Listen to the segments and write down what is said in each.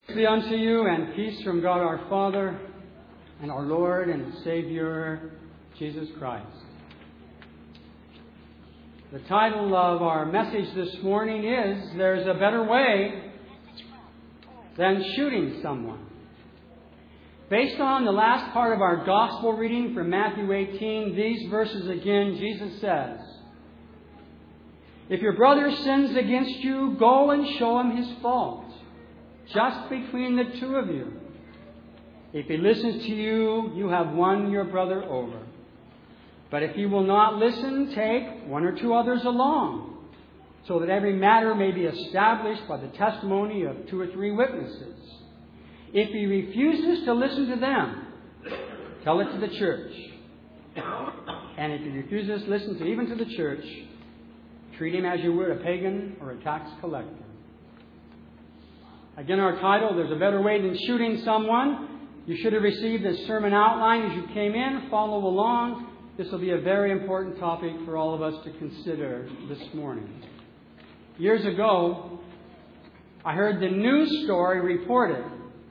Be unto you, and peace from God our Father and our Lord and Savior, Jesus Christ. The title of our message this morning is, There's a Better Way Than Shooting Someone. Based on the last part of our Gospel reading from Matthew 18, these verses again, Jesus says, If your brother sins against you, go and show him his fault, just between the two of you. If he listens to you, you have won your brother over. But if he will not listen, take one or two others along, so that every matter may be established by the testimony of two or three witnesses. If he refuses to listen to them, tell it to the church. And if he refuses to listen even to the church, treat him as you would a pagan or a tax collector. Again, our title, There's a Better Way Than Shooting Someone. You should have received this sermon outline as you came in. Follow along. This will be a very important topic for all of us to consider this morning. Years ago, I heard the news story reported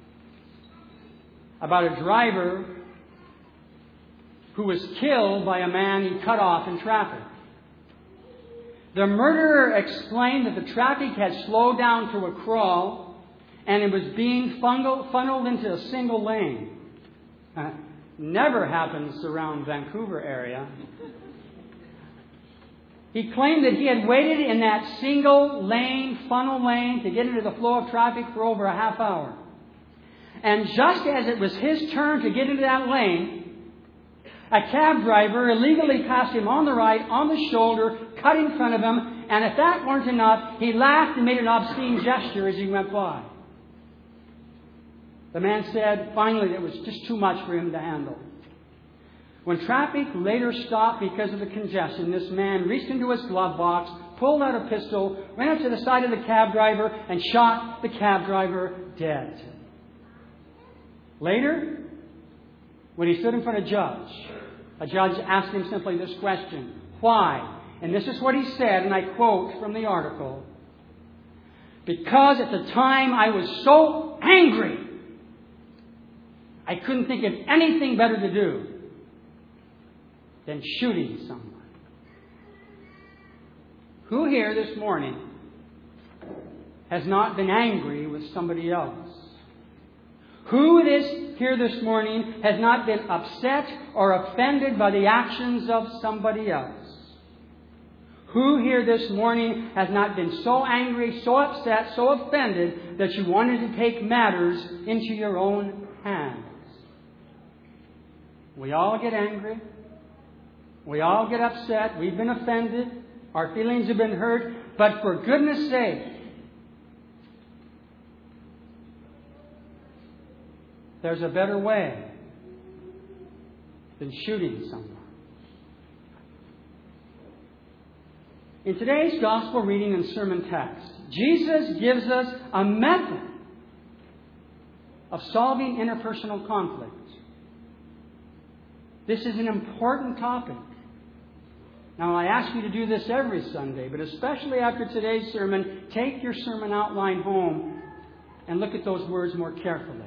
about a driver who was killed by a man he cut off in traffic. The murderer explained that the traffic had slowed down to a crawl and it was being funneled into a single lane. Never happens around Vancouver area. He claimed that he had waited in that single lane, funnel lane, to get into the flow of traffic for over a half hour. And just as it was his turn to get into that lane, a cab driver illegally passed him on the right, on the shoulder, cut in front of him, and if that weren't enough, he laughed and made an obscene gesture as he went by. The man said, finally, it was just too much for him to handle. When traffic later stopped because of the congestion, this man reached into his glove box, pulled out a pistol, went up to the side of the cab driver, and shot the cab driver dead. Later, when he stood in front of a judge asked him simply this question, why? And this is what he said, and I quote from the article, because at the time I was so angry, I couldn't think of anything better to do than shooting someone. Who here this morning has not been angry with somebody else? Who here this morning has not been upset or offended by the actions of somebody else? Who here this morning has not been so angry, so upset, so offended that you wanted to take matters into your own hands? We all get angry. We all get upset. We've been offended. Our feelings have been hurt. But for goodness sake, there's a better way than shooting someone. In today's Gospel reading and sermon text, Jesus gives us a method of solving interpersonal conflict. This is an important topic. Now, I ask you to do this every Sunday, but especially after today's sermon, take your sermon outline home and look at those words more carefully.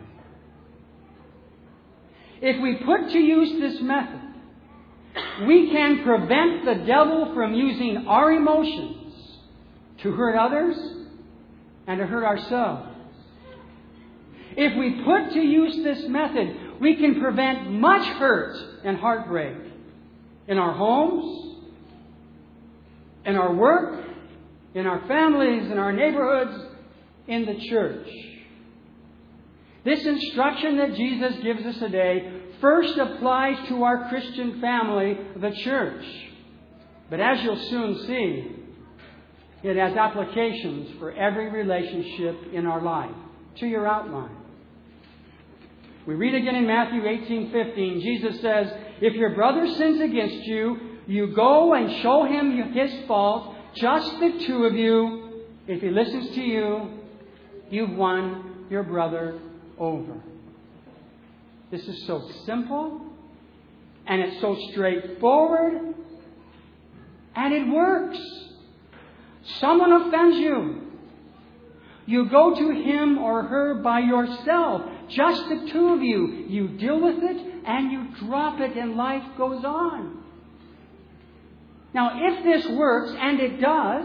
If we put to use this method, we can prevent the devil from using our emotions to hurt others and to hurt ourselves. If we put to use this method, we can prevent much hurt and heartbreak in our homes, in our work, in our families, in our neighborhoods, in the church. This instruction that Jesus gives us today first applies to our Christian family, the church. But as you'll soon see, it has applications for every relationship in our life. To your outline. We read again in Matthew 18:15. Jesus says, if your brother sins against you, you go and show him his fault, just the two of you. If he listens to you, you've won your brother over. This is so simple, and it's so straightforward, and it works. Someone offends you. You go to him or her by yourself. Just the two of you. You deal with it and you drop it and life goes on. Now, if this works, and it does,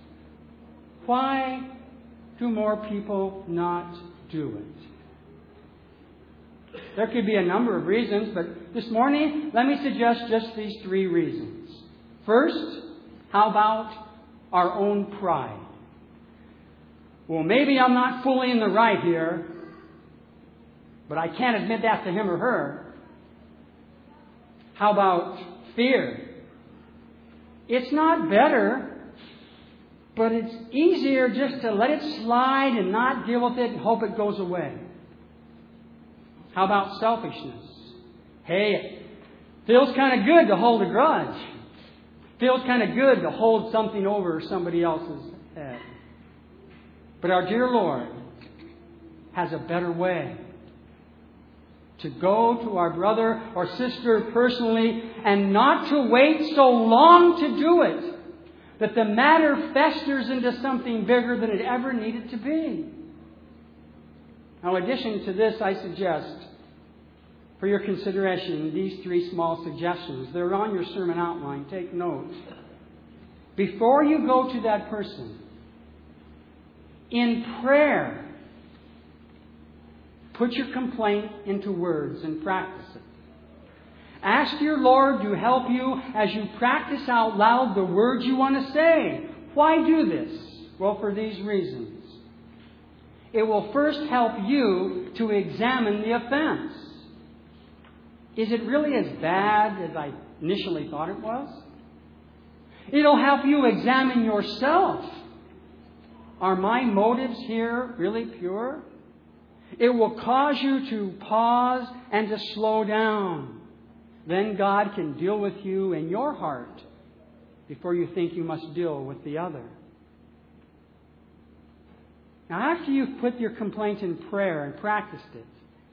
why do more people not do it? There could be a number of reasons, but this morning, let me suggest just these 3 reasons. First, how about our own pride? Well, maybe I'm not fully in the right here, but I can't admit that to him or her. How about fear? It's not better, but it's easier just to let it slide and not deal with it and hope it goes away. How about selfishness? Hey, it feels kind of good to hold a grudge. Feels kind of good to hold something over somebody else's head. But our dear Lord has a better way. To go to our brother or sister personally and not to wait so long to do it that the matter festers into something bigger than it ever needed to be. Now, in addition to this, I suggest for your consideration these 3 small suggestions. They're on your sermon outline. Take note. Before you go to that person, in prayer, put your complaint into words and practice it. Ask your Lord to help you as you practice out loud the words you want to say. Why do this? Well, for these reasons. It will first help you to examine the offense. Is it really as bad as I initially thought it was? It'll help you examine yourself. Are my motives here really pure? It will cause you to pause and to slow down. Then God can deal with you in your heart before you think you must deal with the other. Now, after you've put your complaint in prayer and practiced it,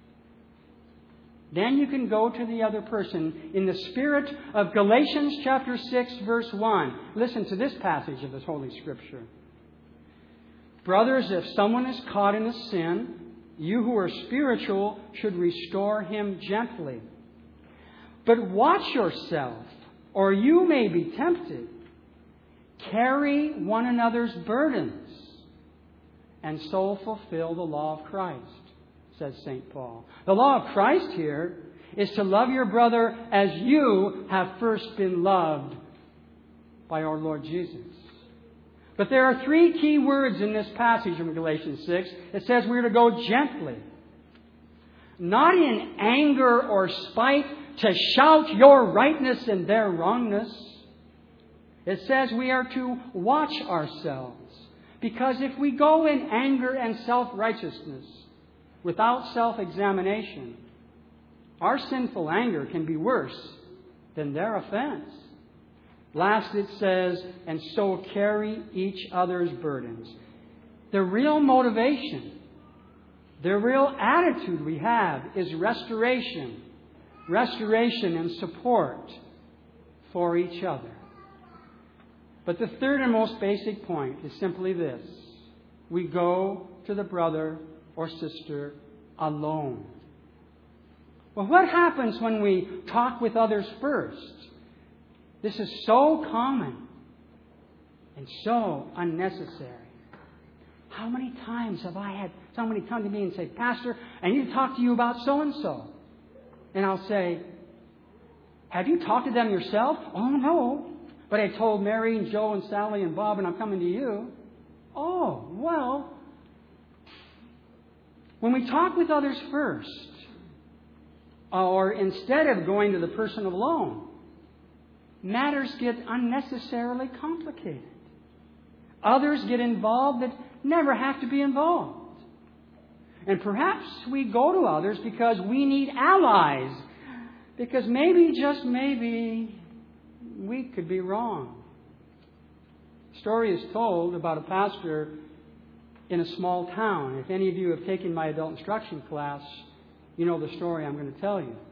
then you can go to the other person in the spirit of Galatians chapter 6, verse 1. Listen to this passage of this Holy Scripture. Brothers, if someone is caught in a sin, you who are spiritual should restore him gently. But watch yourself, or you may be tempted. Carry one another's burdens, and so fulfill the law of Christ, says St. Paul. The law of Christ here is to love your brother as you have first been loved by our Lord Jesus. But there are 3 key words in this passage from Galatians 6. It says we're to go gently. Not in anger or spite to shout your rightness and their wrongness. It says we are to watch ourselves. Because if we go in anger and self-righteousness without self-examination, our sinful anger can be worse than their offense. Last it says, and so carry each other's burdens. The real motivation, the real attitude we have is restoration. Restoration and support for each other. But the third and most basic point is simply this. We go to the brother or sister alone. Well, what happens when we talk with others first? This is so common and so unnecessary. How many times have I had somebody come to me and say, Pastor, I need to talk to you about so-and-so. And I'll say, have you talked to them yourself? Oh, no. But I told Mary and Joe and Sally and Bob and I'm coming to you. Oh, well. When we talk with others first, or instead of going to the person alone, matters get unnecessarily complicated. Others get involved that never have to be involved. And perhaps we go to others because we need allies. Because maybe, just maybe, we could be wrong. A story is told about a pastor in a small town. If any of you have taken my adult instruction class, you know the story I'm going to tell you.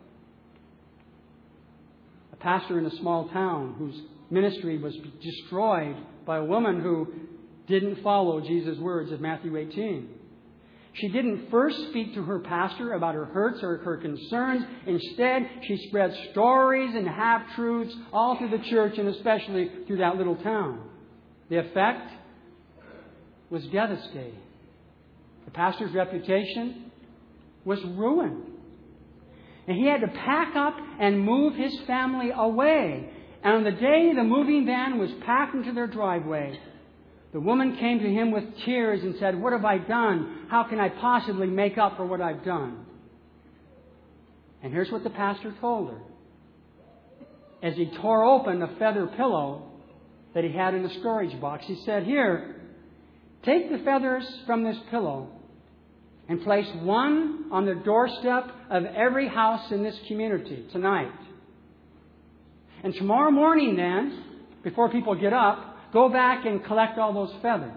A pastor in a small town whose ministry was destroyed by a woman who didn't follow Jesus' words of Matthew 18. She didn't first speak to her pastor about her hurts or her concerns. Instead, she spread stories and half-truths all through the church and especially through that little town. The effect was devastating. The pastor's reputation was ruined. And he had to pack up and move his family away. And on the day the moving van was packed into their driveway, the woman came to him with tears and said, "What have I done? How can I possibly make up for what I've done?" And here's what the pastor told her. As he tore open a feather pillow that he had in the storage box, he said, "Here, take the feathers from this pillow and place one on the doorstep of every house in this community tonight. And tomorrow morning then, before people get up, go back and collect all those feathers."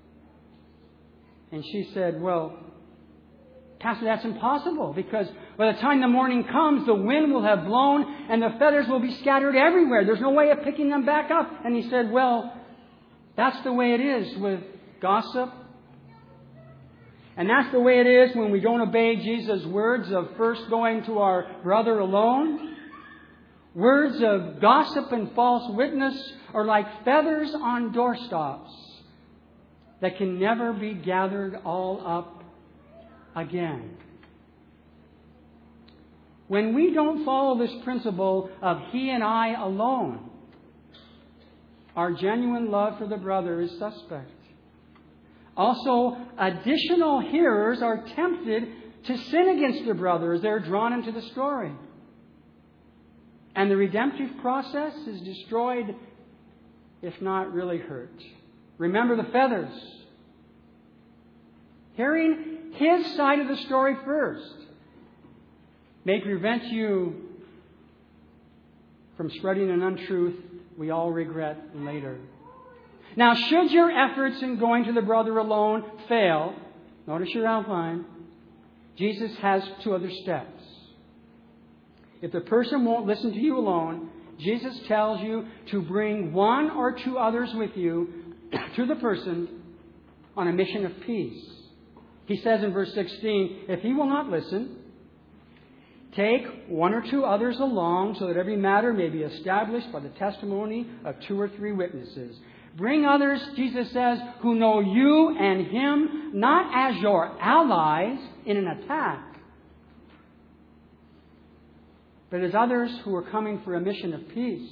And she said, "Well, Pastor, that's impossible because by the time the morning comes, the wind will have blown and the feathers will be scattered everywhere. There's no way of picking them back up." And he said, "Well, that's the way it is with gossip. And that's the way it is when we don't obey Jesus' words of first going to our brother alone. Words of gossip and false witness are like feathers on doorstops that can never be gathered all up again." When we don't follow this principle of he and I alone, our genuine love for the brother is suspect. Also, additional hearers are tempted to sin against their brother as they're drawn into the story. And the redemptive process is destroyed, if not really hurt. Remember the feathers. Hearing his side of the story first may prevent you from spreading an untruth we all regret later. Now, should your efforts in going to the brother alone fail, notice your outline, Jesus has two other steps. If the person won't listen to you alone, Jesus tells you to bring one or two others with you to the person on a mission of peace. He says in verse 16, "If he will not listen, take one or two others along so that every matter may be established by the testimony of two or three witnesses." Bring others, Jesus says, who know you and him, not as your allies in an attack, but as others who are coming for a mission of peace.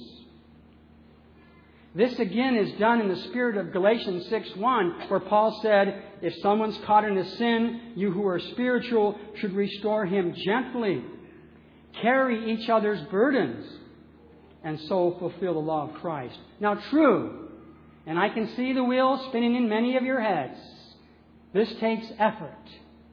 This again is done in the spirit of Galatians 6:1, where Paul said, "If someone's caught in a sin, you who are spiritual should restore him gently. Carry each other's burdens, and so fulfill the law of Christ." Now, true, and I can see the wheels spinning in many of your heads, this takes effort.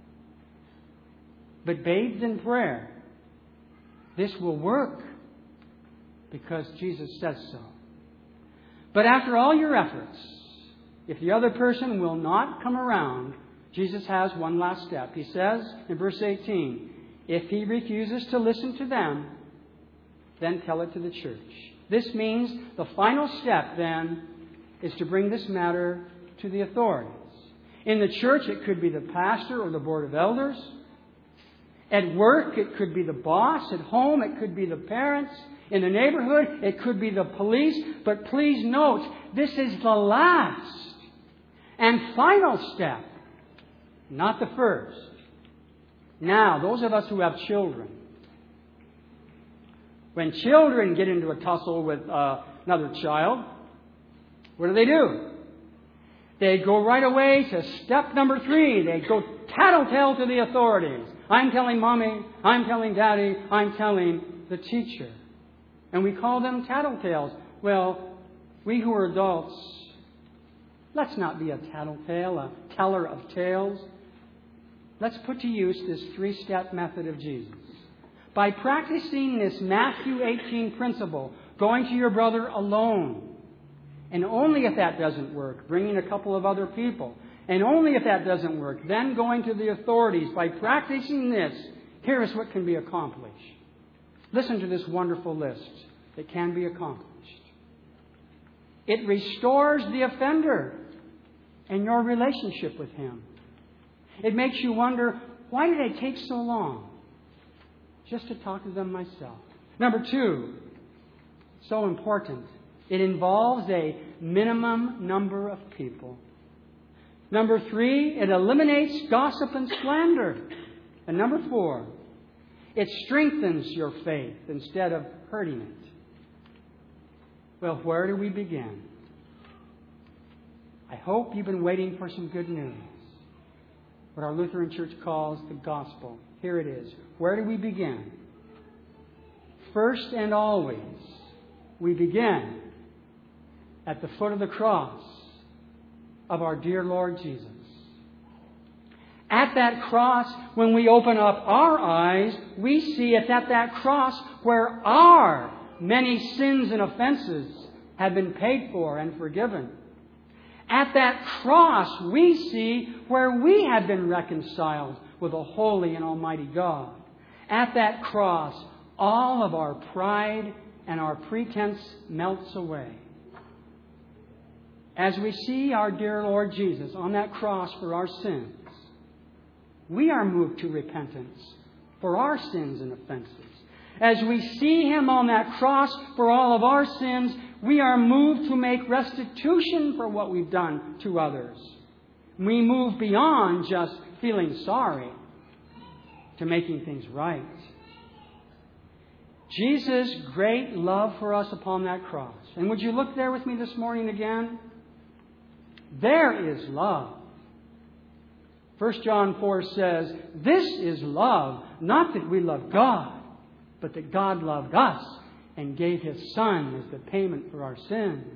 But bathed in prayer, this will work because Jesus says so. But after all your efforts, if the other person will not come around, Jesus has one last step. He says in verse 18, "If he refuses to listen to them, then tell it to the church." This means the final step then is to bring this matter to the authorities. In the church, it could be the pastor or the board of elders. At work, it could be the boss. At home, it could be the parents. In the neighborhood, it could be the police. But please note, this is the last and final step, not the first. Now, those of us who have children, when children get into a tussle with another child, what do? They go right away to step number 3. They go tattletale to the authorities. I'm telling Mommy, I'm telling Daddy, I'm telling the teacher. And we call them tattletales. Well, we who are adults, let's not be a tattletale, a teller of tales. Let's put to use this 3-step method of Jesus. By practicing this Matthew 18 principle, going to your brother alone, and only if that doesn't work, bringing a couple of other people. And only if that doesn't work, then going to the authorities. By practicing this, here is what can be accomplished. Listen to this wonderful list that can be accomplished. It restores the offender and your relationship with Him. It makes you wonder, why did I take so long just to talk to them myself? Number 2, so important, it involves a minimum number of people. Number 3, it eliminates gossip and slander. And number 4, it strengthens your faith instead of hurting it. Well, where do we begin? I hope you've been waiting for some good news. What our Lutheran Church calls the gospel. Here it is. Where do we begin? First and always, we begin at the foot of the cross of our dear Lord Jesus. At that cross, when we open up our eyes, we see it's at that cross where our many sins and offenses have been paid for and forgiven. At that cross, we see where we have been reconciled with a holy and almighty God. At that cross, all of our pride and our pretense melts away. As we see our dear Lord Jesus on that cross for our sins, we are moved to repentance for our sins and offenses. As we see Him on that cross for all of our sins, we are moved to make restitution for what we've done to others. We move beyond just feeling sorry to making things right. Jesus' great love for us upon that cross. And would you look there with me this morning again? There is love. 1 John 4 says, "This is love, not that we love God, but that God loved us and gave His Son as the payment for our sins."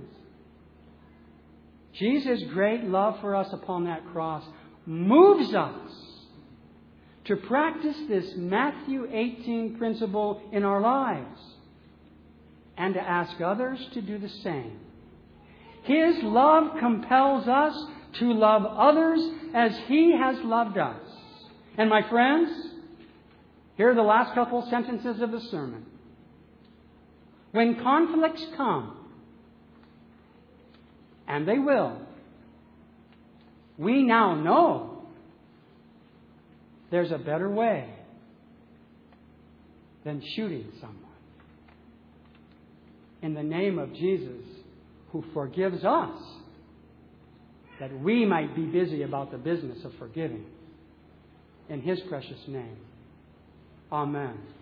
Jesus' great love for us upon that cross moves us to practice this Matthew 18 principle in our lives and to ask others to do the same. His love compels us to love others as He has loved us. And my friends, here are the last couple sentences of the sermon. When conflicts come, and they will, we now know there's a better way than shooting someone. In the name of Jesus, who forgives us, that we might be busy about the business of forgiving. In His precious name. Amen.